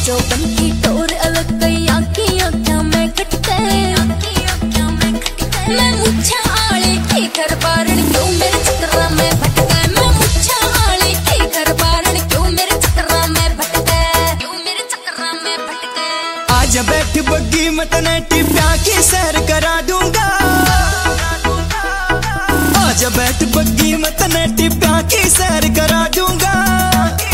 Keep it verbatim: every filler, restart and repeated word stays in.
जो बनकी टोर अलग गई आंखियों क्या मैं खटके मैं मुच्छा आले की कर बारण क्यों मेरे चक्करा में भटके मैं मुच्छा आले की कर बारण क्यों मेरे चक्करा में भटके क्यों मेरे चक्करा में भटके। आज बैठ बग्गी मैं तने टिप्या की सैर करा दूंगा। आज बैठ बग्गी मैं तने टिप्या की सैर करा दूंगा।